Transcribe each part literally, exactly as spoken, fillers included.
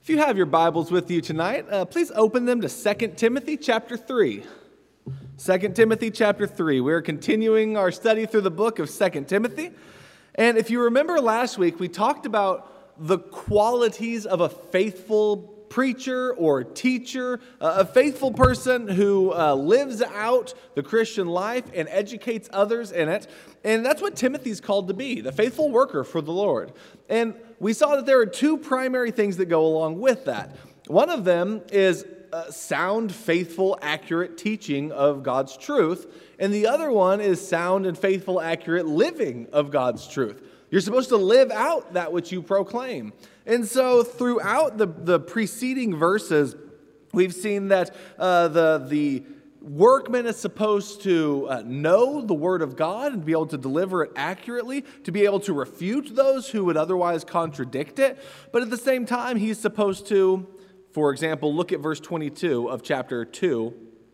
If you have your Bibles with you tonight, uh, please open them to Second Timothy chapter three. Second Timothy chapter three. We're continuing our study through the book of Second Timothy. And if you remember last week, we talked about the qualities of a faithful preacher or teacher, uh, a faithful person who uh, lives out the Christian life and educates others in it. And that's what Timothy's called to be, the faithful worker for the Lord. And we saw that there are two primary things that go along with that. One of them is uh, sound, faithful, accurate teaching of God's truth. And the other one is sound and faithful, accurate living of God's truth. You're supposed to live out that which you proclaim. And so throughout the, the preceding verses, we've seen that uh, the, the workman is supposed to uh, know the Word of God and be able to deliver it accurately, to be able to refute those who would otherwise contradict it. But at the same time, he's supposed to, for example, look at verse twenty-two of chapter two.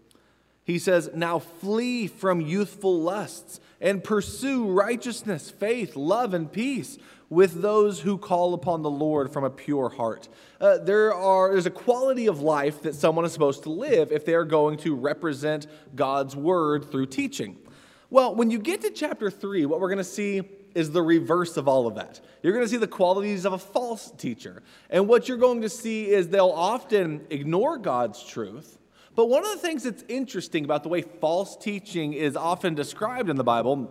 He says, "Now flee from youthful lusts and pursue righteousness, faith, love, and peace with those who call upon the Lord from a pure heart." Uh, there are there's a quality of life that someone is supposed to live if they are going to represent God's word through teaching. Well, when you get to chapter three, what we're going to see is the reverse of all of that. You're going to see the qualities of a false teacher. And what you're going to see is they'll often ignore God's truth. But one of the things that's interesting about the way false teaching is often described in the Bible,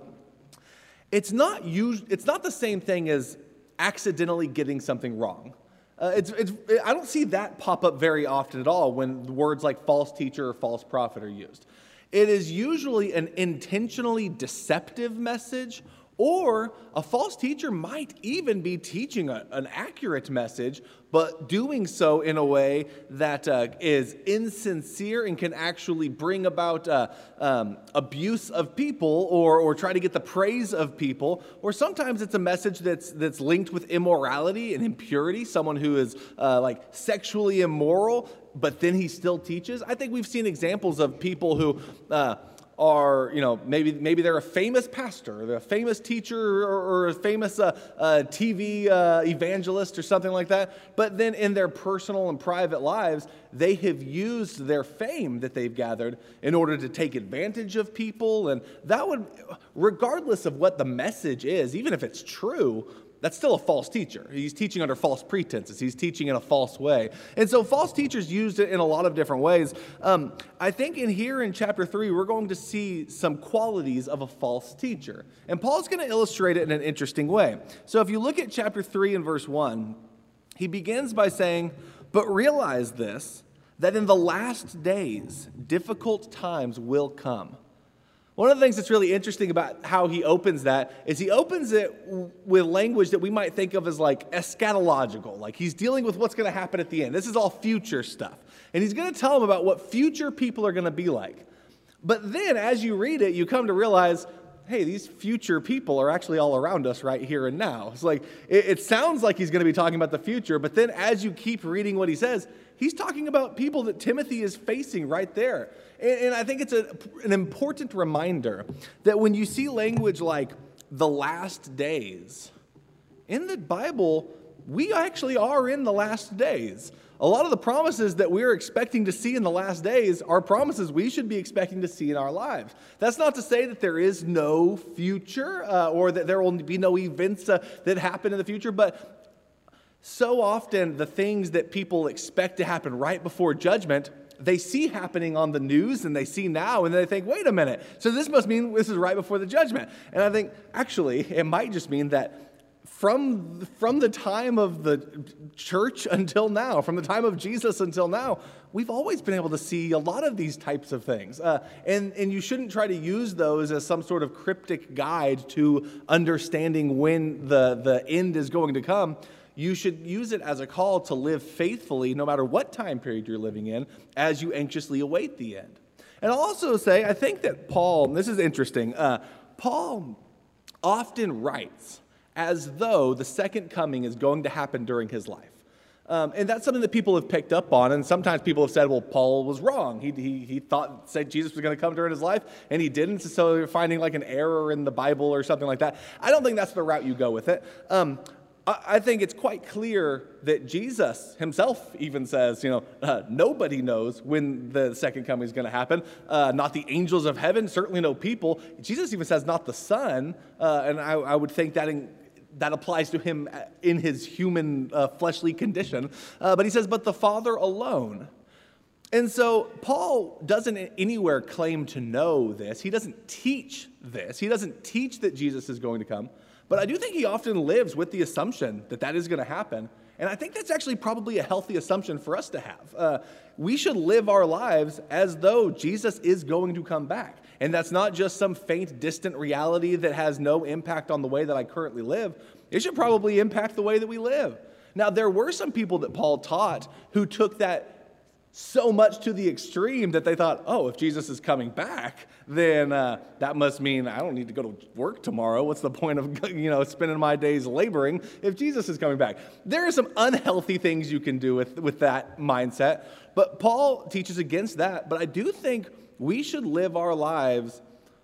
it's not us- it's not the same thing as accidentally getting something wrong. Uh, it's, it's, I don't see that pop up very often at all when words like false teacher or false prophet are used. It is usually an intentionally deceptive message, or a false teacher might even be teaching a, an accurate message, but doing so in a way that uh, is insincere and can actually bring about uh, um, abuse of people or, or try to get the praise of people. Or sometimes it's a message that's that's linked with immorality and impurity, someone who is uh, like sexually immoral, but then he still teaches. I think we've seen examples of people who Uh, are, you know, maybe maybe they're a famous pastor, or they're a famous teacher, or, or a famous uh, uh, T V uh, evangelist or something like that. But then in their personal and private lives, they have used their fame that they've gathered in order to take advantage of people. And that would, regardless of what the message is, even if it's true, that's still a false teacher. He's teaching under false pretenses. He's teaching in a false way. And so false teachers used it in a lot of different ways. Um, I think in here in chapter three, we're going to see some qualities of a false teacher. And Paul's going to illustrate it in an interesting way. So if you look at chapter three and verse one, he begins by saying, "But realize this, that in the last days, difficult times will come." One of the things that's really interesting about how he opens that is he opens it with language that we might think of as like eschatological, like he's dealing with what's going to happen at the end. This is all future stuff. And he's going to tell them about what future people are going to be like. But then as you read it, you come to realize, hey, these future people are actually all around us right here and now. It's like, it, it sounds like he's going to be talking about the future, but then as you keep reading what he says, he's talking about people that Timothy is facing right there. And, and I think it's a, an important reminder that when you see language like the last days, in the Bible, we actually are in the last days. A lot of the promises that we're expecting to see in the last days are promises we should be expecting to see in our lives. That's not to say that there is no future uh, or that there will be no events uh, that happen in the future, but so often the things that people expect to happen right before judgment, they see happening on the news and they see now and they think, wait a minute, so this must mean this is right before the judgment. And I think actually it might just mean that From, from the time of the church until now, from the time of Jesus until now, we've always been able to see a lot of these types of things. Uh, and, and you shouldn't try to use those as some sort of cryptic guide to understanding when the, the end is going to come. You should use it as a call to live faithfully, no matter what time period you're living in, as you anxiously await the end. And I'll also say, I think that Paul, and this is interesting, uh, Paul often writes as though the second coming is going to happen during his life. Um, and that's something that people have picked up on, and sometimes people have said, well, Paul was wrong. He he, he thought, said Jesus was going to come during his life, and he didn't, so you're finding like an error in the Bible or something like that. I don't think that's the route you go with it. Um, I, I think it's quite clear that Jesus himself even says, you know, uh, nobody knows when the second coming is going to happen. Uh, not the angels of heaven, certainly no people. Jesus even says not the Son, uh, and I, I would think that in, that applies to him in his human uh, fleshly condition. Uh, but he says, but the Father alone. And so Paul doesn't anywhere claim to know this. He doesn't teach this. He doesn't teach that Jesus is going to come. But I do think he often lives with the assumption that that is going to happen. And I think that's actually probably a healthy assumption for us to have. Uh, we should live our lives as though Jesus is going to come back. And that's not just some faint, distant reality that has no impact on the way that I currently live. It should probably impact the way that we live. Now, there were some people that Paul taught who took that so much to the extreme that they thought, oh, if Jesus is coming back, then uh, that must mean I don't need to go to work tomorrow. What's the point of, you know, spending my days laboring if Jesus is coming back? There are some unhealthy things you can do with, with that mindset, but Paul teaches against that. But I do think we should live our lives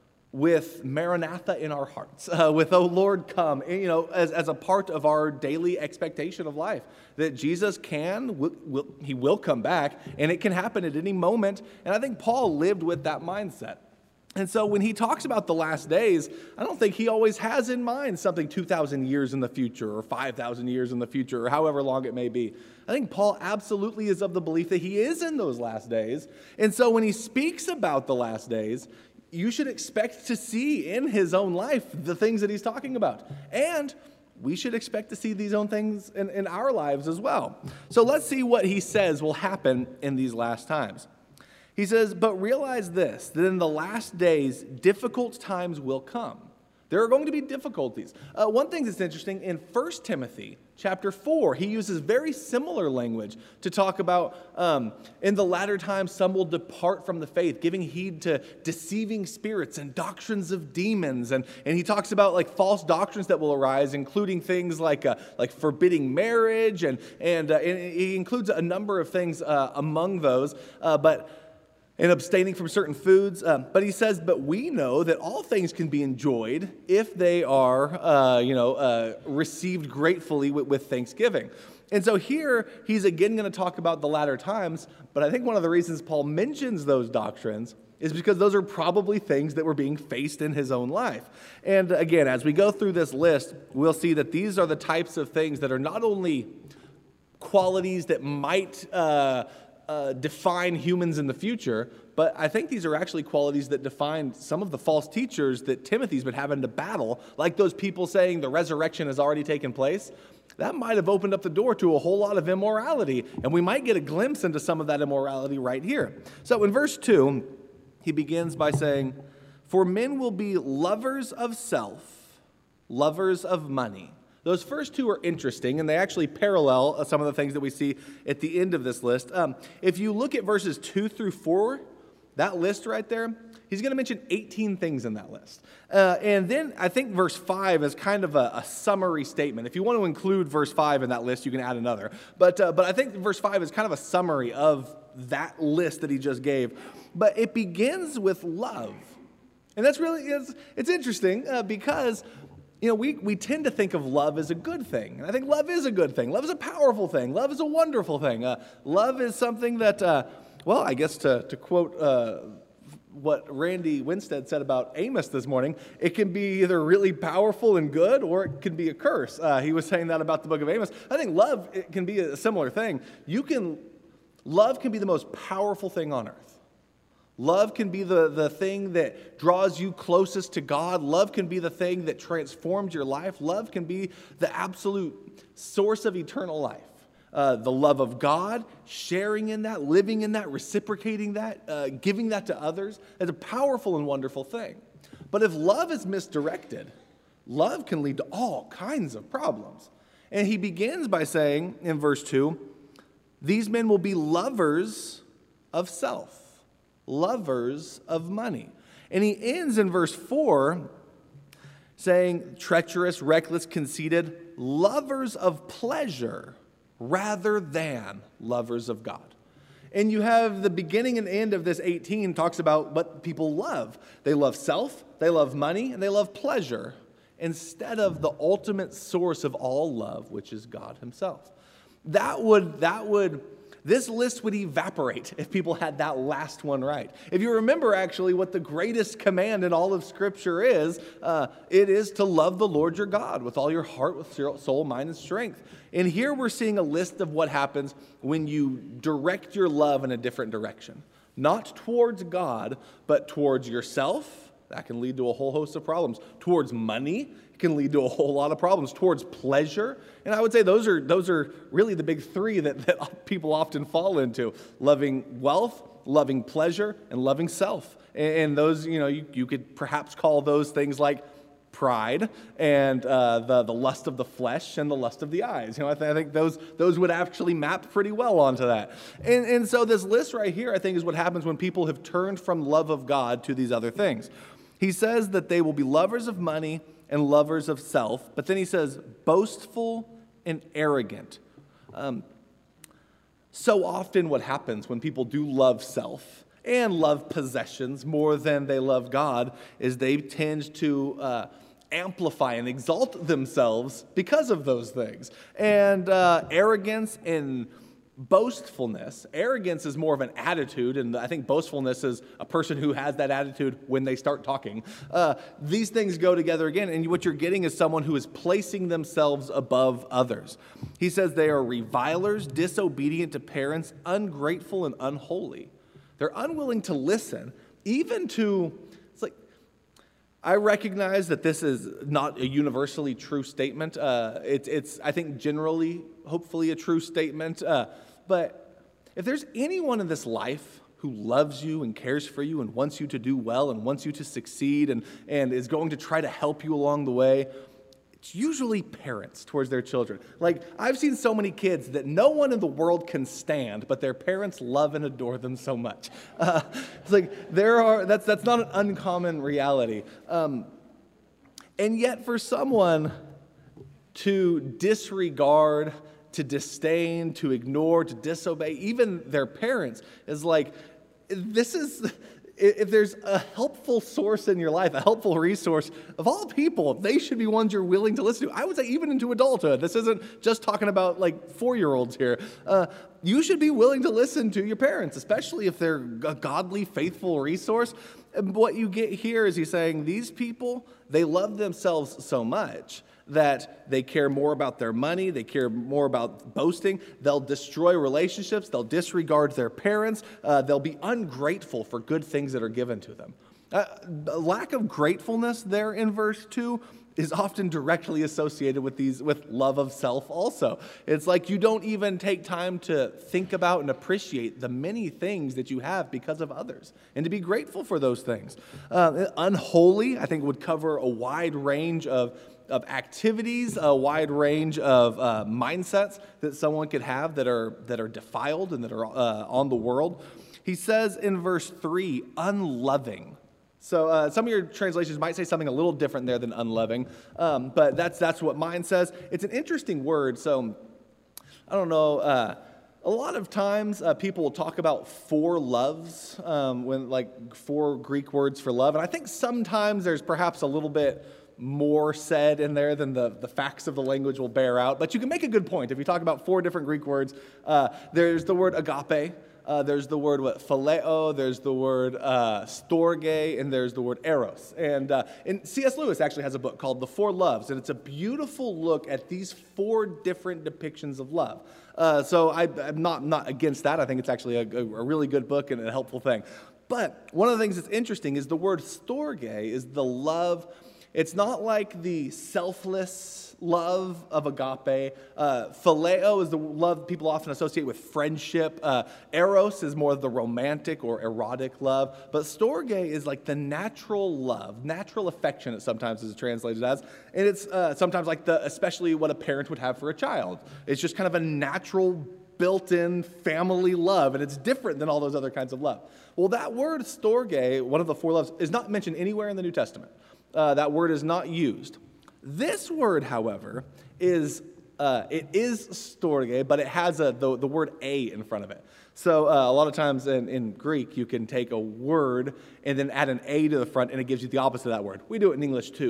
with Maranatha in our hearts, uh, with, oh Lord, come, you know, as, as a part of our daily expectation of life, that Jesus can, will, will, he will come back, and it can happen at any moment. And I think Paul lived with that mindset. And so when he talks about the last days, I don't think he always has in mind something two thousand years in the future or five thousand years in the future or however long it may be. I think Paul absolutely is of the belief that he is in those last days. And so when he speaks about the last days, you should expect to see in his own life the things that he's talking about. And we should expect to see these own things in, in our lives as well. So let's see what he says will happen in these last times. He says, but realize this, that in the last days, difficult times will come. There are going to be difficulties. Uh, one thing that's interesting, in First Timothy chapter four, he uses very similar language to talk about um, in the latter times some will depart from the faith, giving heed to deceiving spirits and doctrines of demons. And, and he talks about like false doctrines that will arise, including things like uh, like forbidding marriage. And, and, uh, and he includes a number of things uh, among those. Uh, but and abstaining from certain foods. Um, but he says, but we know that all things can be enjoyed if they are, uh, you know, uh, received gratefully with, with thanksgiving. And so here, he's again going to talk about the latter times, but I think one of the reasons Paul mentions those doctrines is because those are probably things that were being faced in his own life. And again, as we go through this list, we'll see that these are the types of things that are not only qualities that might uh, Uh, define humans in the future, but I think these are actually qualities that define some of the false teachers that Timothy's been having to battle, like those people saying the resurrection has already taken place. That might have opened up the door to a whole lot of immorality, and we might get a glimpse into some of that immorality right here. So in verse two, he begins by saying, for men will be lovers of self, lovers of money. Those first two are interesting, and they actually parallel some of the things that we see at the end of this list. Um, if you look at verses two through four, that list right there, he's going to mention eighteen things in that list. Uh, and then I think verse five is kind of a, a summary statement. If you want to include verse five in that list, you can add another. But, uh, but I think verse five is kind of a summary of that list that he just gave. But it begins with love. And that's really, it's, it's interesting uh, because You know, we, we tend to think of love as a good thing. And I think love is a good thing. Love is a powerful thing. Love is a wonderful thing. Uh, love is something that, uh, well, I guess to, to quote uh, what Randy Winstead said about Amos this morning, it can be either really powerful and good or it can be a curse. Uh, he was saying that about the book of Amos. I think love it can be a similar thing. You can, love can be the most powerful thing on earth. Love can be the, the thing that draws you closest to God. Love can be the thing that transforms your life. Love can be the absolute source of eternal life. Uh, the love of God, sharing in that, living in that, reciprocating that, uh, giving that to others is a powerful and wonderful thing. But if love is misdirected, love can lead to all kinds of problems. And he begins by saying in verse two, these men will be lovers of self. Lovers of money. And he ends in verse four saying, treacherous, reckless, conceited, lovers of pleasure rather than lovers of God. And you have the beginning and end of this eighteen talks about what people love. They love self, they love money, and they love pleasure. instead of the ultimate source of all love, which is God himself. That would, that would, this list would evaporate if people had that last one right. If you remember actually what the greatest command in all of Scripture is, uh, it is to love the Lord your God with all your heart, with your soul, mind, and strength. And here we're seeing a list of what happens when you direct your love in a different direction. Not towards God, but towards yourself. That can lead to a whole host of problems. Towards money, it can lead to a whole lot of problems. Towards pleasure, and I would say those are those are really the big three that, that people often fall into: loving wealth, loving pleasure, and loving self. And, and those, you know, you, you could perhaps call those things like pride and uh, the the lust of the flesh and the lust of the eyes. You know, I, th- I think those those would actually map pretty well onto that. And and so this list right here, I think, is what happens when people have turned from love of God to these other things. He says that they will be lovers of money and lovers of self, but then he says boastful and arrogant. Um, so often what happens when people do love self and love possessions more than they love God is they tend to uh, amplify and exalt themselves because of those things. And uh, arrogance and boastfulness. Arrogance is more of an attitude, and I think boastfulness is a person who has that attitude when they start talking. Uh, these things go together again, and what you're getting is someone who is placing themselves above others. He says they are revilers, disobedient to parents, ungrateful, and unholy. They're unwilling to listen, even to, it's like, I recognize that this is not a universally true statement. Uh, it, it's, I think, generally, hopefully, a true statement. Uh, but if there's anyone in this life who loves you and cares for you and wants you to do well and wants you to succeed and, and is going to try to help you along the way, it's usually parents towards their children. Like, I've seen so many kids that no one in the world can stand, but their parents love and adore them so much. Uh, it's like, there are, that's, that's not an uncommon reality. Um, and yet for someone to disregard, to disdain, to ignore, to disobey, even their parents, is like, this is... If there's a helpful source in your life, a helpful resource, of all people, they should be ones you're willing to listen to. I would say even into adulthood. This isn't just talking about like four-year-olds here. Uh, you should be willing to listen to your parents, especially if they're a godly, faithful resource. And what you get here is he's saying these people, they love themselves so much that they care more about their money, they care more about boasting, they'll destroy relationships, they'll disregard their parents, uh, they'll be ungrateful for good things that are given to them. Uh, a lack of gratefulness there in verse two is often directly associated with these with love of self also. It's like you don't even take time to think about and appreciate the many things that you have because of others and to be grateful for those things. Uh, unholy, I think, would cover a wide range of of activities, a wide range of uh, mindsets that someone could have that are that are defiled and that are uh, on the world. He says in verse three, unloving. So uh, some of your translations might say something a little different there than unloving, um, but that's that's what mine says. It's an interesting word. So I don't know. Uh, a lot of times uh, people will talk about four loves, um, when like four Greek words for love, and I think sometimes there's perhaps a little bit more said in there than the, the facts of the language will bear out. But you can make a good point. If you talk about four different Greek words, uh, there's the word agape, uh, there's the word what, phileo, there's the word uh, storge, and there's the word eros. And, uh, and C S Lewis actually has a book called The Four Loves, and it's a beautiful look at these four different depictions of love. Uh, so I, I'm not, not against that. I think it's actually a, a really good book and a helpful thing. But one of the things that's interesting is the word storge is the love. It's not like the selfless love of agape. Uh, phileo is the love people often associate with friendship. Uh, eros is more of the romantic or erotic love. But storge is like the natural love, natural affection, it sometimes is translated as. And it's uh, sometimes like the, especially what a parent would have for a child. It's just kind of a natural, built-in family love, and it's different than all those other kinds of love. Well, that word storge, one of the four loves, is not mentioned anywhere in the New Testament. Uh, that word is not used. This word, however, is uh, it is storge, but it has a, the, the word a in front of it. So uh, a lot of times in, in Greek, you can take a word and then add an a to the front, and it gives you the opposite of that word. We do it in English too, like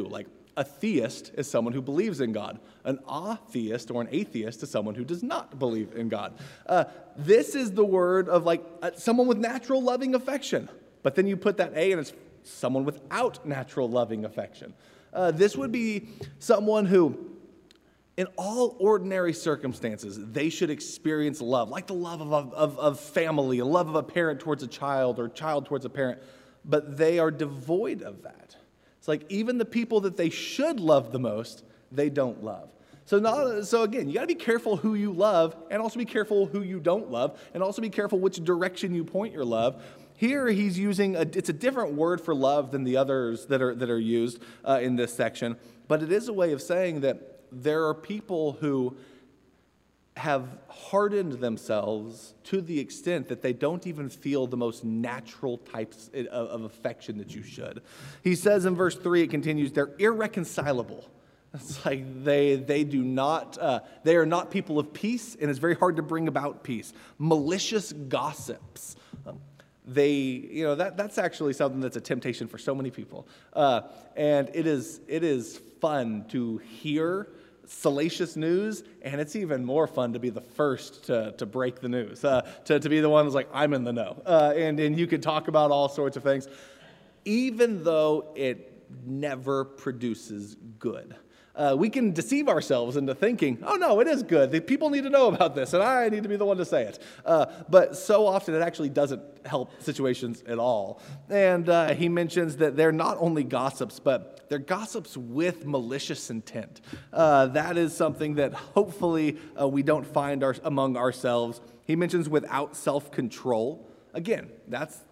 A theist is someone who believes in God. An atheist or an atheist is someone who does not believe in God. Uh, this is the word of like uh, someone with natural loving affection. But then you put that A and it's someone without natural loving affection. Uh, this would be someone who, in all ordinary circumstances, they should experience love, like the love of, of, of family, a love of a parent towards a child or child towards a parent. But they are devoid of that. It's like even the people that they should love the most, they don't love. So, not, so again, you got to be careful who you love and also be careful who you don't love and also be careful which direction you point your love. Here he's using, a, it's a different word for love than the others that are, that are used uh, in this section, but it is a way of saying that there are people who have hardened themselves to the extent that they don't even feel the most natural types of, of affection that you should. He says in verse three, it continues, they're irreconcilable. It's like they they do not, uh, they are not people of peace, and it's very hard to bring about peace. Malicious gossips. Um, they, you know, that that's actually something that's a temptation for so many people. Uh, and it is it is fun to hear salacious news, and it's even more fun to be the first to, to break the news, uh, to, to be the one who's like, I'm in the know. Uh, and, and you can talk about all sorts of things, even though it never produces good. Uh, we can deceive ourselves into thinking, oh no, it is good. The people need to know about this, and I need to be the one to say it. Uh, but so often it actually doesn't help situations at all. And uh, he mentions that they're not only gossips, but they're gossips with malicious intent. Uh, that is something that hopefully uh, we don't find our, among ourselves. He mentions without self-control. Again, that's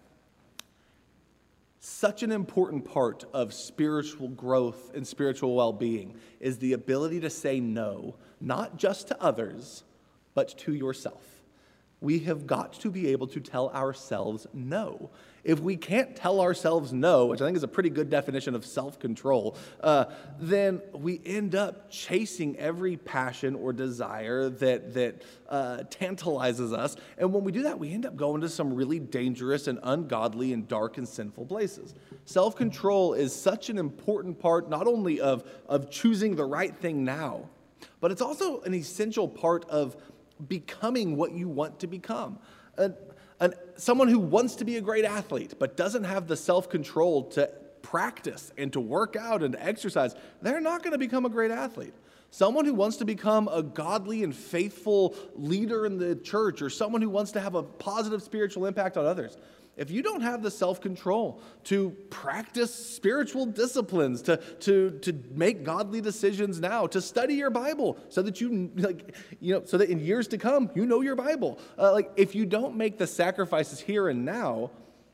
such an important part of spiritual growth and spiritual well-being is the ability to say no, not just to others, but to yourself. We have got to be able to tell ourselves no. If we can't tell ourselves no, which I think is a pretty good definition of self-control, uh, then we end up chasing every passion or desire that, that uh, tantalizes us. And when we do that, we end up going to some really dangerous and ungodly and dark and sinful places. Self-control is such an important part, not only of, of choosing the right thing now, but it's also an essential part of becoming what you want to become. An, an, someone who wants to be a great athlete but doesn't have the self-control to practice and to work out and to exercise, they're not going to become a great athlete. Someone who wants to become a godly and faithful leader in the church, or someone who wants to have a positive spiritual impact on others, if you don't have the self-control to practice spiritual disciplines, to, to, to make godly decisions now, to study your Bible so that you, like, you know, so that in years to come, you know your Bible. Uh, like, if you don't make the sacrifices here and now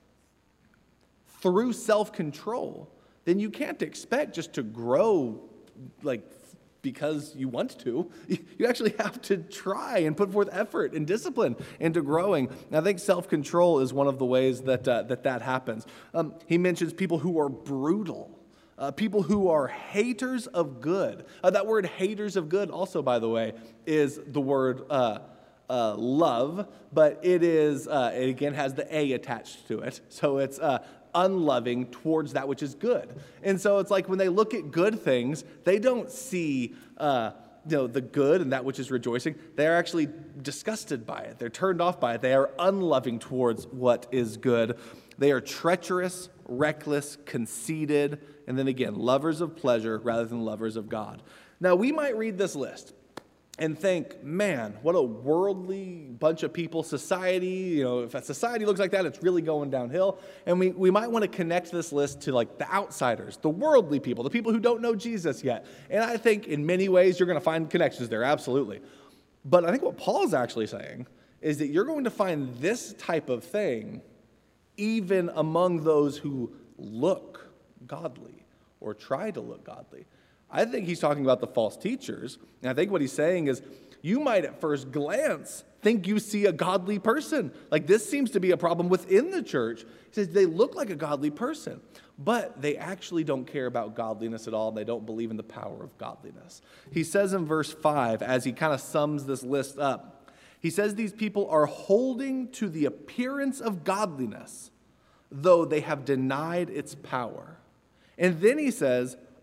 through self-control, then you can't expect just to grow, like, because you want to. You actually have to try and put forth effort and discipline into growing. And I think self-control is one of the ways that uh, that, that happens. Um, he mentions people who are brutal, uh, people who are haters of good. Uh, that word haters of good also, by the way, is the word uh, uh, love, but it is, uh, it again has the A attached to it. So it's uh, unloving towards that which is good. And so it's like when they look at good things, they don't see uh, you know, the good and that which is rejoicing. They're actually disgusted by it. They're turned off by it. They are unloving towards what is good. They are treacherous, reckless, conceited, and then again, lovers of pleasure rather than lovers of God. Now, we might read this list and think, man, what a worldly bunch of people. Society, you know, if a society looks like that, it's really going downhill. And we, we might want to connect this list to like the outsiders, the worldly people, the people who don't know Jesus yet. And I think in many ways you're going to find connections there, absolutely. But I think what Paul's actually saying is that you're going to find this type of thing even among those who look godly or try to look godly. I think he's talking about the false teachers, and I think what he's saying is you might at first glance think you see a godly person. Like this seems to be a problem within the church. He says they look like a godly person, but they actually don't care about godliness at all. They don't believe in the power of godliness. He says in verse five, as he kind of sums this list up, he says these people are holding to the appearance of godliness, though they have denied its power. And then he says,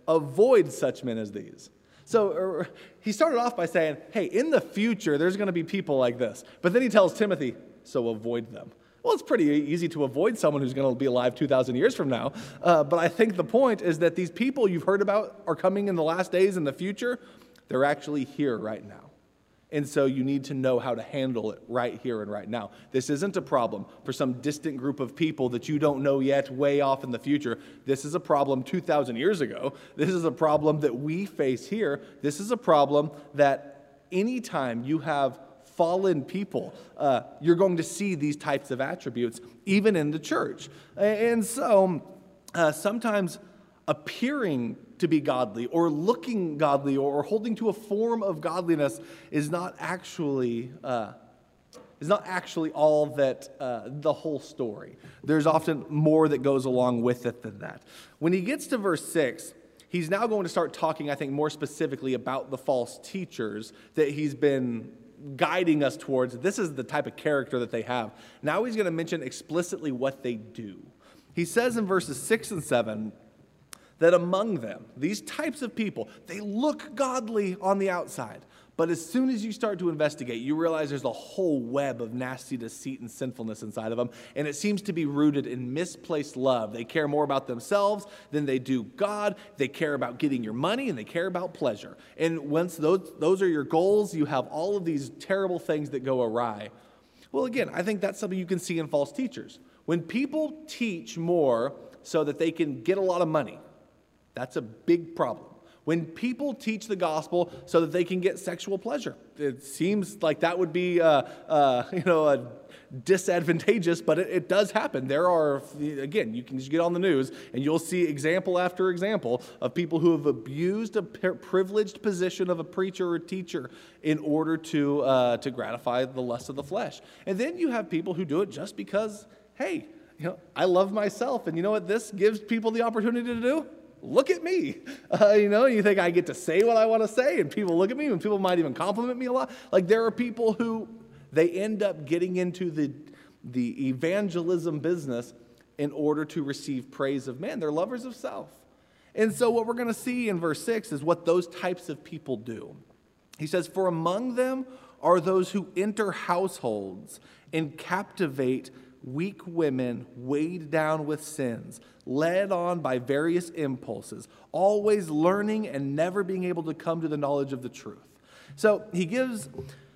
avoid such men as these. So uh, he started off by saying, hey, in the future, there's going to be people like this. But then he tells Timothy, so avoid them. Well, it's pretty easy to avoid someone who's going to be alive two thousand years from now. Uh, but I think the point is that these people you've heard about are coming in the last days in the future. They're actually here right now. And so you need to know how to handle it right here and right now. This isn't a problem for some distant group of people that you don't know yet way off in the future. This is a problem two thousand years ago. This is a problem that we face here. This is a problem that anytime you have fallen people, uh, you're going to see these types of attributes, even in the church. And so uh, sometimes appearing to be godly or looking godly or holding to a form of godliness is not actually uh, is not actually all that uh, the whole story. There's often more that goes along with it than that. When he gets to verse six, he's now going to start talking, I think, more specifically about the false teachers that he's been guiding us towards. This is the type of character that they have. Now he's going to mention explicitly what they do. He says in verses six and seven that among them, these types of people, they look godly on the outside, but as soon as you start to investigate, you realize there's a whole web of nasty deceit and sinfulness inside of them, and it seems to be rooted in misplaced love. They care more about themselves than they do God. They care about getting your money, and they care about pleasure. And once those, those are your goals, you have all of these terrible things that go awry. Well, again, I think that's something you can see in false teachers. When people teach more so that they can get a lot of money, that's a big problem. When people teach the gospel so that they can get sexual pleasure, it seems like that would be, uh, uh, you know, a disadvantageous, but it, it does happen. There are, again, you can just get on the news and you'll see example after example of people who have abused a privileged position of a preacher or teacher in order to uh, to gratify the lust of the flesh. And then you have people who do it just because, hey, you know, I love myself, and you know what this gives people the opportunity to do? Look at me. Uh, you know, you think I get to say what I want to say, and people look at me, and people might even compliment me a lot. Like, there are people who, they end up getting into the, the evangelism business in order to receive praise of man. They're lovers of self. And so what we're going to see in verse six is what those types of people do. He says, for among them are those who enter households and captivate weak women weighed down with sins, led on by various impulses, always learning and never being able to come to the knowledge of the truth. So he gives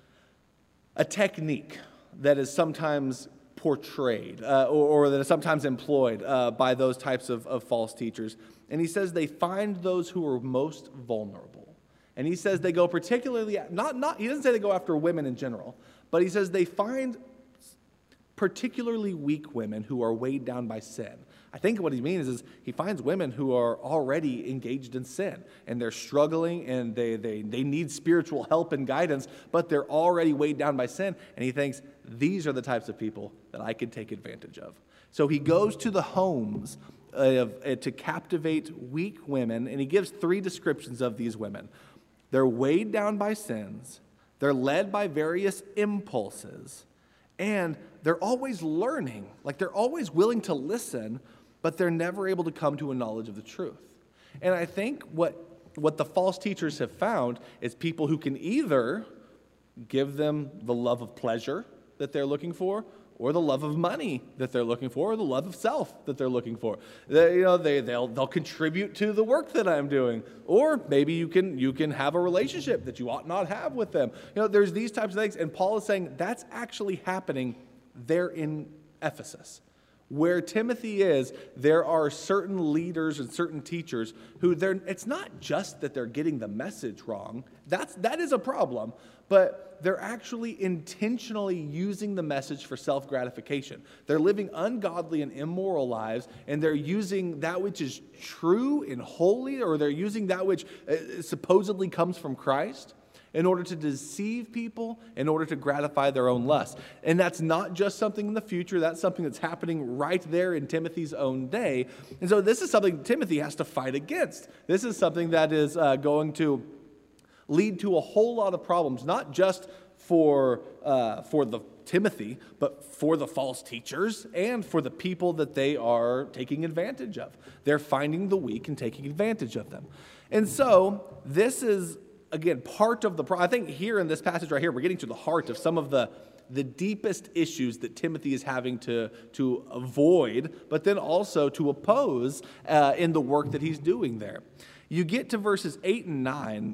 a technique that is sometimes portrayed uh, or, or that is sometimes employed uh, by those types of, of false teachers. And he says they find those who are most vulnerable. And he says they go particularly, not, not, he doesn't say they go after women in general, but he says they find particularly weak women who are weighed down by sin. I think what he means is he finds women who are already engaged in sin, and they're struggling, and they, they, they need spiritual help and guidance, but they're already weighed down by sin, and he thinks, these are the types of people that I can take advantage of. So he goes to the homes of, uh, to captivate weak women, and he gives three descriptions of these women. They're weighed down by sins, they're led by various impulses, and they're always learning. Like, they're always willing to listen, but they're never able to come to a knowledge of the truth. And I think what, what the false teachers have found is people who can either give them the love of pleasure that they're looking for, or the love of money that they're looking for, or the love of self that they're looking for. They, you know, they, they'll, they'll contribute to the work that I'm doing. Or maybe you can, you can have a relationship that you ought not have with them. You know, there's these types of things, and Paul is saying that's actually happening there in Ephesus. Where Timothy is, there are certain leaders and certain teachers who they're, it's not just that they're getting the message wrong. That's, that is a problem, but they're actually intentionally using the message for self-gratification. They're living ungodly and immoral lives, and they're using that which is true and holy, or they're using that which uh, supposedly comes from Christ, in order to deceive people, in order to gratify their own lust. And that's not just something in the future, that's something that's happening right there in Timothy's own day. And so this is something Timothy has to fight against. This is something that is uh, going to lead to a whole lot of problems, not just for, uh, for the Timothy, but for the false teachers and for the people that they are taking advantage of. They're finding the weak and taking advantage of them. And so this is, again, part of the problem. I think here in this passage right here, we're getting to the heart of some of the, the deepest issues that Timothy is having to, to avoid, but then also to oppose uh, in the work that he's doing there. You get to verses eight and nine,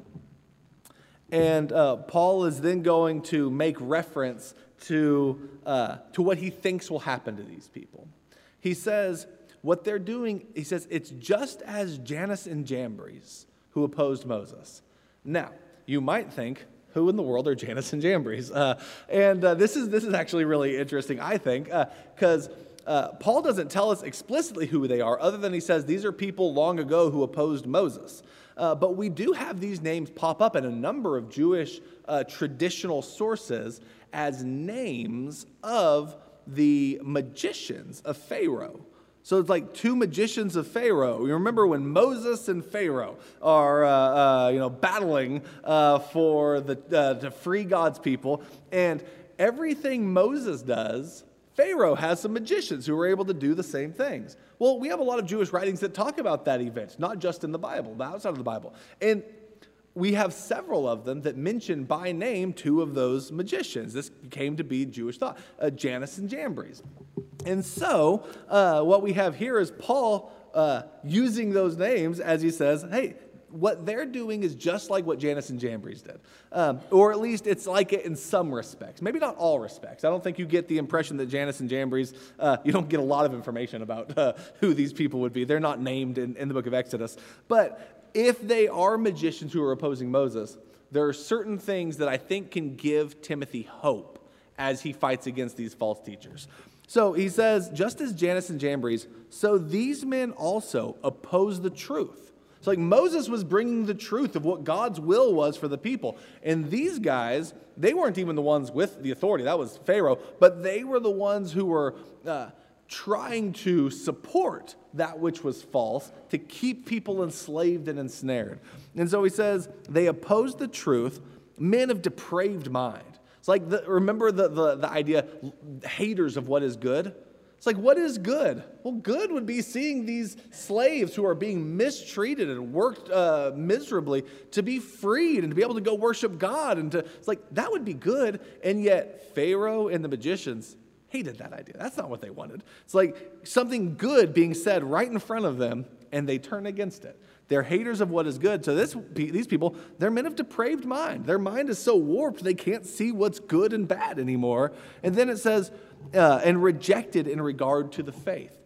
and uh, Paul is then going to make reference to, uh, to what he thinks will happen to these people. He says, what they're doing, he says, it's just as Jannes and Jambres who opposed Moses. Now, you might think, who in the world are Jannes and Jambres? Uh, and uh, this is this is actually really interesting, I think, because uh, uh, Paul doesn't tell us explicitly who they are, other than he says these are people long ago who opposed Moses. Uh, but we do have these names pop up in a number of Jewish uh, traditional sources as names of the magicians of Pharaoh. So it's like two magicians of Pharaoh. You remember when Moses and Pharaoh are, uh, uh, you know, battling uh, for the uh, to free God's people, and everything Moses does, Pharaoh has some magicians who are able to do the same things. Well, we have a lot of Jewish writings that talk about that event, not just in the Bible, but outside of the Bible, and we have several of them that mention by name two of those magicians. This came to be Jewish thought, uh, Jannes and Jambres. And so uh, what we have here is Paul uh, using those names as he says, hey, what they're doing is just like what Jannes and Jambres did. Um, or at least it's like it in some respects. Maybe not all respects. I don't think you get the impression that Jannes and Jambres, uh, you don't get a lot of information about uh, who these people would be. They're not named in, in the book of Exodus. But if they are magicians who are opposing Moses, there are certain things that I think can give Timothy hope as he fights against these false teachers. So he says, just as Jannes and Jambres, so these men also oppose the truth. So like Moses was bringing the truth of what God's will was for the people. And these guys, they weren't even the ones with the authority. That was Pharaoh. But they were the ones who were uh, trying to support that which was false to keep people enslaved and ensnared. And so he says, they oppose the truth, men of depraved mind. It's like, the, remember the, the, the idea, haters of what is good? It's like, what is good? Well, good would be seeing these slaves who are being mistreated and worked uh, miserably to be freed and to be able to go worship God. And to, it's like, that would be good. And yet Pharaoh and the magicians hated that idea. That's not what they wanted. It's like something good being said right in front of them, and they turn against it. They're haters of what is good. So this, these people, they're men of depraved mind. Their mind is so warped they can't see what's good and bad anymore. And then it says, uh, and rejected in regard to the faith.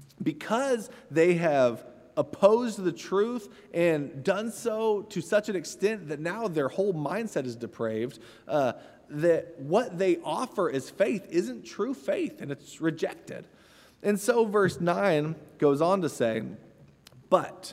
Because they have opposed the truth and done so to such an extent that now their whole mindset is depraved, uh, that what they offer as faith isn't true faith, and it's rejected. And so verse nine goes on to say, but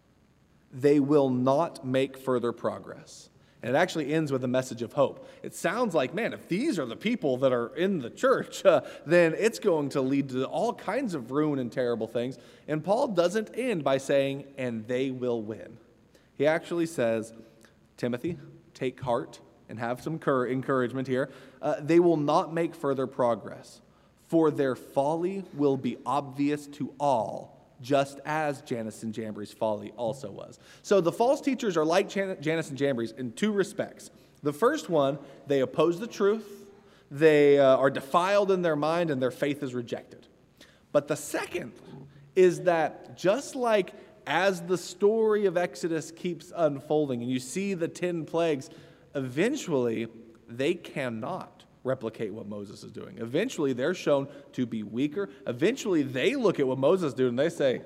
they will not make further progress. And it actually ends with a message of hope. It sounds like, man, if these are the people that are in the church, uh, then it's going to lead to all kinds of ruin and terrible things. And Paul doesn't end by saying, and they will win. He actually says, Timothy, take heart and have some cur- encouragement here. Uh, they will not make further progress, for their folly will be obvious to all, just as Jannes and Jambres' folly also was. So the false teachers are like Jan- Jannes and Jambres in two respects. The first one, they oppose the truth, they uh, are defiled in their mind, and their faith is rejected. But the second is that just like as the story of Exodus keeps unfolding, and you see the ten plagues, eventually they cannot replicate what Moses is doing. Eventually, they're shown to be weaker. Eventually, they look at what Moses is doing and they say,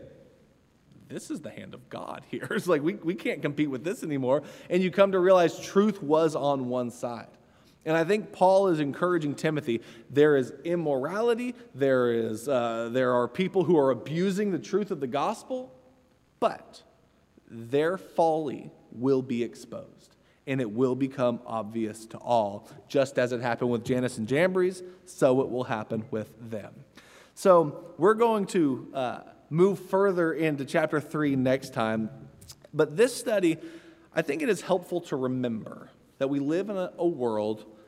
this is the hand of God here. It's like, we, we can't compete with this anymore. And you come to realize truth was on one side. And I think Paul is encouraging Timothy, there is immorality, there is uh, there are people who are abusing the truth of the gospel, but their folly will be exposed. And it will become obvious to all. Just as it happened with Jannes and Jambres, so it will happen with them. So we're going to uh, move further into chapter three next time. But this study, I think it is helpful to remember that we live in a, a world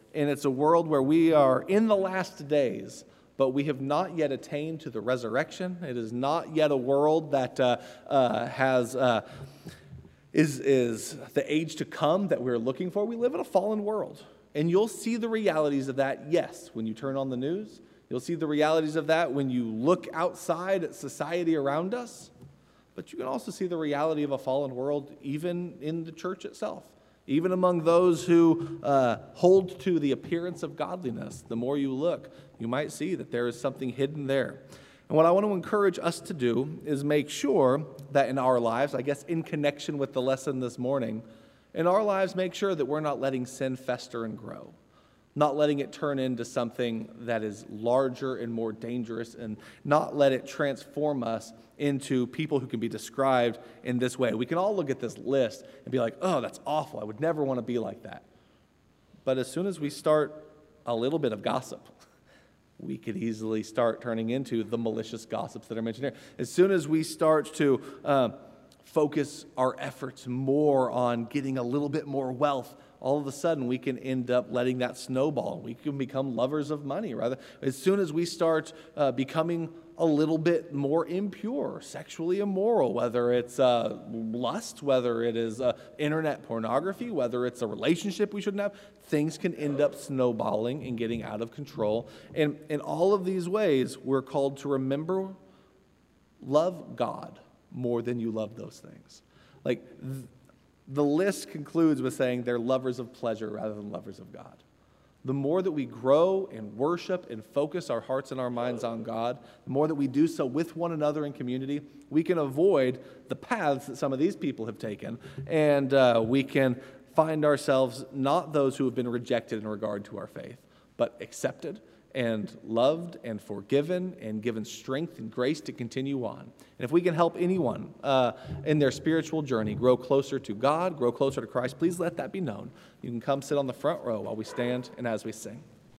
and it's a world where we are in the last days, but we have not yet attained to the resurrection. It is not yet a world that uh, uh, has uh, is is the age to come that we're looking for. We live in a fallen world, and you'll see the realities of that. Yes, when you turn on the news, you'll see the realities of that when you look outside at society around us. But you can also see the reality of a fallen world even in the church itself. Even among those who uh, hold to the appearance of godliness, the more you look, you might see that there is something hidden there. And what I want to encourage us to do is make sure that in our lives, I guess in connection with the lesson this morning, in our lives, make sure that we're not letting sin fester and grow. Not letting it turn into something that is larger and more dangerous, and not let it transform us into people who can be described in this way. We can all look at this list and be like, oh, that's awful. I would never want to be like that. But as soon as we start a little bit of gossip, we could easily start turning into the malicious gossips that are mentioned here. As soon as we start to uh, focus our efforts more on getting a little bit more wealth, all of a sudden we can end up letting that snowball. We can become lovers of money, rather. As soon as we start uh, becoming a little bit more impure, sexually immoral, whether it's uh, lust, whether it is uh, internet pornography, whether it's a relationship we shouldn't have, things can end up snowballing and getting out of control. And in all of these ways, we're called to remember, love God more than you love those things. Like, th- the list concludes with saying they're lovers of pleasure rather than lovers of God. The more that we grow and worship and focus our hearts and our minds on God, the more that we do so with one another in community, we can avoid the paths that some of these people have taken, and uh, we can find ourselves not those who have been rejected in regard to our faith, but accepted and loved and forgiven and given strength and grace to continue on. And if we can help anyone uh, in their spiritual journey grow closer to God, grow closer to Christ, please let that be known. You can come sit on the front row while we stand and as we sing.